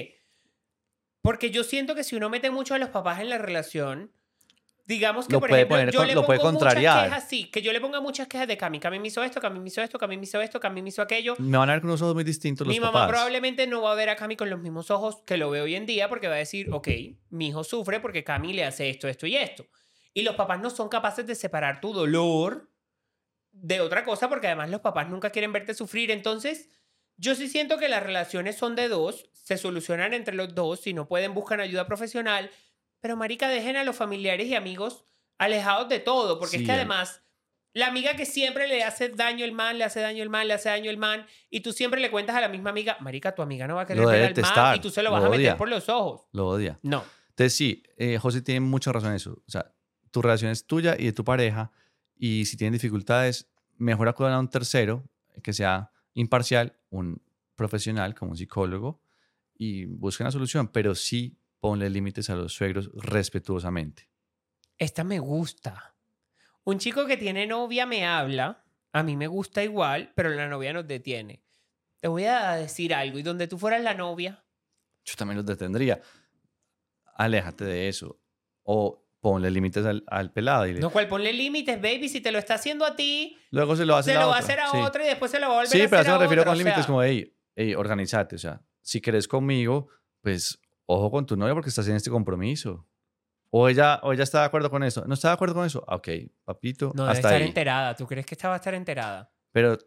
porque yo siento que si uno mete mucho a los papás en la relación, digamos que, lo por puede ejemplo, poner, yo le lo puede pongo muchas contrariar. quejas, sí, que yo le ponga muchas quejas de Cami. Cami me hizo esto, Cami me hizo esto, Cami me hizo esto, Cami me hizo aquello. Me van a ver con unos ojos muy distintos los Mi mamá papás. probablemente no va a ver a Cami con los mismos ojos que lo ve hoy en día porque va a decir, ok, mi hijo sufre porque Cami le hace esto, esto y esto. Y los papás no son capaces de separar tu dolor de otra cosa porque además los papás nunca quieren verte sufrir. Entonces, yo sí siento que las relaciones son de dos, se solucionan entre los dos, si no pueden buscan ayuda profesional, pero marica, dejen a los familiares y amigos alejados de todo, porque es Sí, que además la amiga que siempre le hace daño el man, le hace daño el man, le hace daño el man, y tú siempre le cuentas a la misma amiga, marica, tu amiga no va a querer Lo ver debe al man detestar, y tú se lo lo vas a meter odia. por los ojos. Lo odia. No. Entonces sí, José tiene mucha razón en eso. O sea, tu relación es tuya y de tu pareja y si tienen dificultades, mejor acudan a un tercero que sea imparcial, un profesional como un psicólogo y busquen la solución, pero sí ponle límites a los suegros respetuosamente. Esta me gusta. Un chico que tiene novia me habla, a mí me gusta igual, pero la novia nos detiene. Te voy a decir algo, y donde tú fueras la novia, Yo también los detendría. Aléjate de eso. O ponle límites al pelado. Y no cual ponle límites, baby, si te lo está haciendo a ti, luego se lo hace se la lo va a otra. hacer a Sí. otra y después se lo va a volver Sí, a pero a hacer eso a me refiero otra. con O límites sea, como, hey, organízate. O sea, si querés conmigo, pues ojo con tu novia porque estás en este compromiso. O ella está de acuerdo con eso. ¿No está de acuerdo con eso? Ah, ok, papito, no debe hasta estar ahí. enterada. ¿Tú crees que esta va a estar enterada? Pero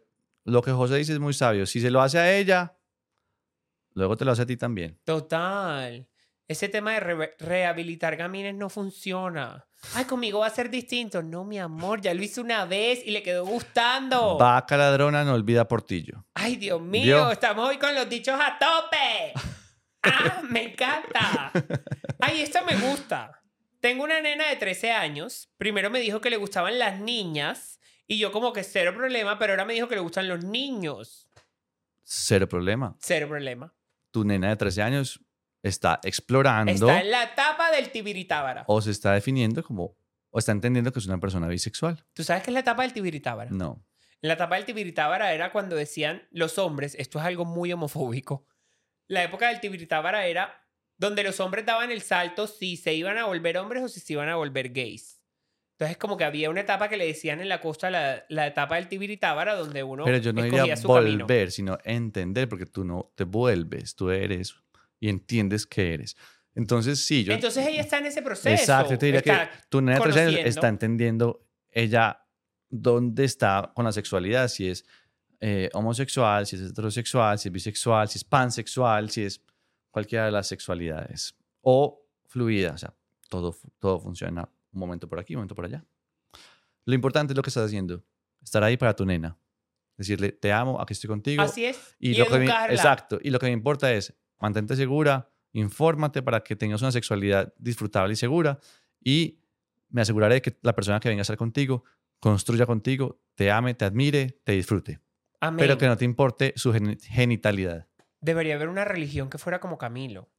lo que José dice es muy sabio. Si se lo hace a ella, luego te lo hace a ti también. Total. Ese tema de rehabilitar gamines no funciona. Ay, conmigo va a ser distinto. No, mi amor, ya lo hice una vez y le quedó gustando. Vaca ladrona no olvida portillo. Ay, Dios mío, ¿Vio? estamos hoy con los dichos a tope. ¡Ah, me encanta! Ay, esto me gusta. Tengo una nena de 13 años. Primero me dijo que le gustaban las niñas y yo como que cero problema, pero ahora me dijo que le gustan los niños. Cero problema. Cero problema. Tu nena de 13 años está explorando Está en la etapa del tibiritábara. o se está definiendo como, o está entendiendo que es una persona bisexual. ¿Tú sabes qué es la etapa del tibiritábara? No. En la etapa del tibiritábara era cuando decían los hombres, esto es algo muy homofóbico. La época del tibiritábara era donde los hombres daban el salto si se iban a volver hombres o si se iban a volver gays. Entonces como que había una etapa que le decían en la costa la etapa del tibiritábara donde uno Pero yo no escogía diría su volver, camino. sino entender, porque tú no te vuelves, tú eres y entiendes que eres. Entonces, sí, yo... Entonces ella está en ese proceso. Exacto, yo te diría que está tu nena de 13 años conociendo. está entendiendo ella dónde está con la sexualidad, si es homosexual, si es heterosexual, si es bisexual, si es pansexual, si es cualquiera de las sexualidades. O fluida, o sea, todo funciona un momento por aquí, un momento por allá. Lo importante es lo que estás haciendo, estar ahí para tu nena. Decirle, te amo, aquí estoy contigo. Así es. Y Y lo que educarla. exacto. Y lo que me importa es mantente segura, infórmate para que tengas una sexualidad disfrutable y segura. Y me aseguraré de que la persona que venga a estar contigo construya contigo, te ame, te admire, te disfrute. Amén. Pero que no te importe su genitalidad. Debería haber una religión que fuera como Camilo.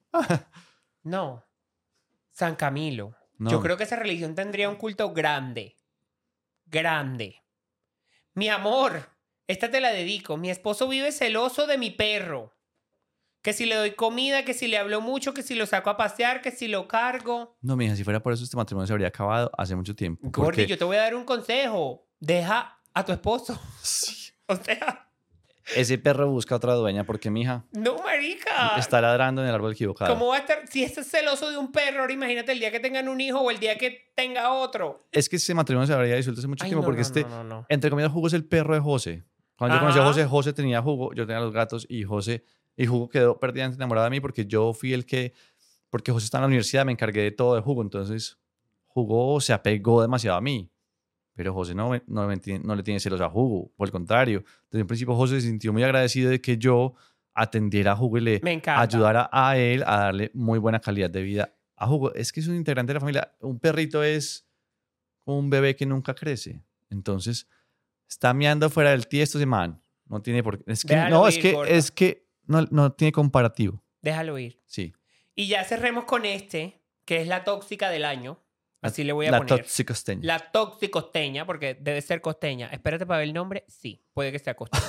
No. San Camilo. No. Yo creo que esa religión tendría un culto grande. Grande. Mi amor, esta te la dedico. Mi esposo vive celoso de mi perro. Que si le doy comida, que si le hablo mucho, que si lo saco a pasear, que si lo cargo. No, mija, si fuera por eso este matrimonio se habría acabado hace mucho tiempo. Gordy, Porque yo te voy a dar un consejo. Deja a tu esposo. sí, O sea, ese perro busca otra dueña porque, mija, no, marica. está ladrando en el árbol equivocado. ¿Cómo va a estar? Si estás celoso de un perro, ahora imagínate el día que tengan un hijo o el día que tenga otro. Es que ese matrimonio se habría disuelto hace mucho Ay, tiempo no, porque no. entre comillas, Hugo es el perro de José. Cuando yo conocí a Ajá. José, José tenía Hugo, yo tenía los gatos y Hugo quedó perdidamente enamorado de mí porque yo fui porque José está en la universidad, me encargué de todo de Hugo, entonces Hugo se apegó demasiado a mí. Pero José no le tiene celos a Hugo, por el contrario. Desde un principio José se sintió muy agradecido de que yo atendiera a Hugo y le Me encanta. ayudara a él a darle muy buena calidad de vida a Hugo. Es que es un integrante de la familia. Un perrito es un bebé que nunca crece. Entonces, está meando fuera del tiesto ese man. No tiene por qué. Es que, Déjalo no, ir, gorda. es que no tiene comparativo. Déjalo ir. Sí. Y ya cerremos con este, que es la tóxica del año. Así le voy a la poner. toxicosteña. La tóxicosteña, porque debe ser costeña. Espérate para ver el nombre. Sí, puede que sea costeña.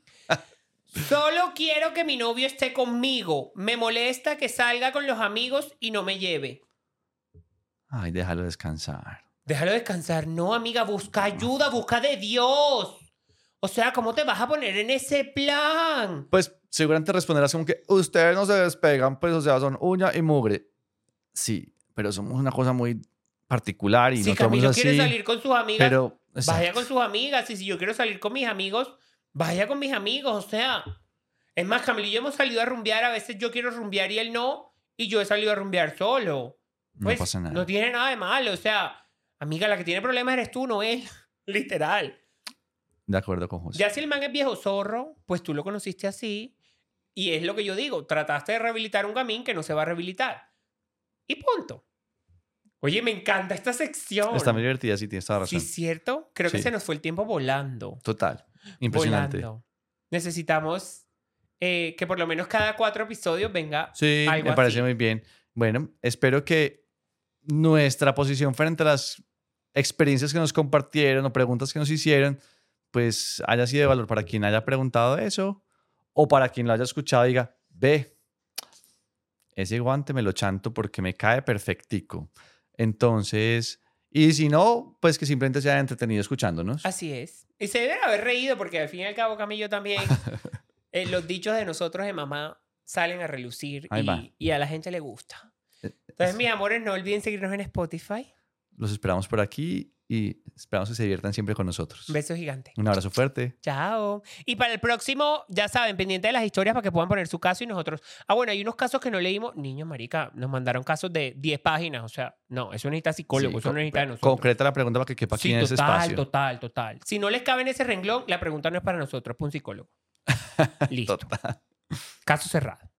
Solo quiero que mi novio esté conmigo. Me molesta que salga con los amigos y no me lleve. Ay, déjalo descansar. Déjalo descansar. No, amiga, busca ayuda, busca de Dios. O sea, ¿cómo te vas a poner en ese plan? Pues seguramente responderás como que ustedes no se despegan, pues, o sea, son uña y mugre. Sí, pero somos una cosa muy particular y Si no todo el mundo Camilo es quiere así. salir con sus amigas, Pero, vaya exacto. con sus amigas. Y si yo quiero salir con mis amigos, vaya con mis amigos. O sea, es más, Camilo y yo hemos salido a rumbear. A veces yo quiero rumbear y él no. Y yo he salido a rumbear solo. Pues, no pasa nada. no tiene nada de malo. O sea, amiga, la que tiene problemas eres tú, no él. Literal. De acuerdo con José. Ya si el man es viejo zorro, pues tú lo conociste así. Y es lo que yo digo. Trataste de rehabilitar un gamín que no se va a rehabilitar. Y punto. Oye, me encanta esta sección. Está muy divertida, sí, tienes toda razón. Sí, ¿cierto? Creo que Sí. se nos fue el tiempo volando. Total. Impresionante. Volando. Necesitamos que por lo menos cada 4 episodios venga Sí, algo me parece así. muy bien. Bueno, espero que nuestra posición frente a las experiencias que nos compartieron o preguntas que nos hicieron, pues haya sido de valor para quien haya preguntado eso o para quien lo haya escuchado y diga, ve, ese guante me lo chanto porque me cae perfectico. Entonces, y si no, pues que simplemente se haya entretenido escuchándonos. Así es. Y se deben haber reído porque al fin y al cabo, Camillo, también los dichos de nosotros de mamá salen a relucir Ahí va. y a la gente le gusta. Entonces, mis amores, no olviden seguirnos en Spotify. Los esperamos por aquí y esperamos que se diviertan siempre con nosotros. Un beso gigante. Un abrazo fuerte. Chao. Y para el próximo, ya saben, pendiente de las historias para que puedan poner su caso y nosotros. Ah, bueno, hay unos casos que no leímos. Niños, marica, nos mandaron casos de 10 páginas. O sea, no, eso necesita psicólogo, Sí, eso no necesita de nosotros. concreta la pregunta para que quepa aquí Sí, en ese espacio. total. Si no les cabe en ese renglón, la pregunta no es para nosotros, es para un psicólogo. Listo. Total. Caso cerrado.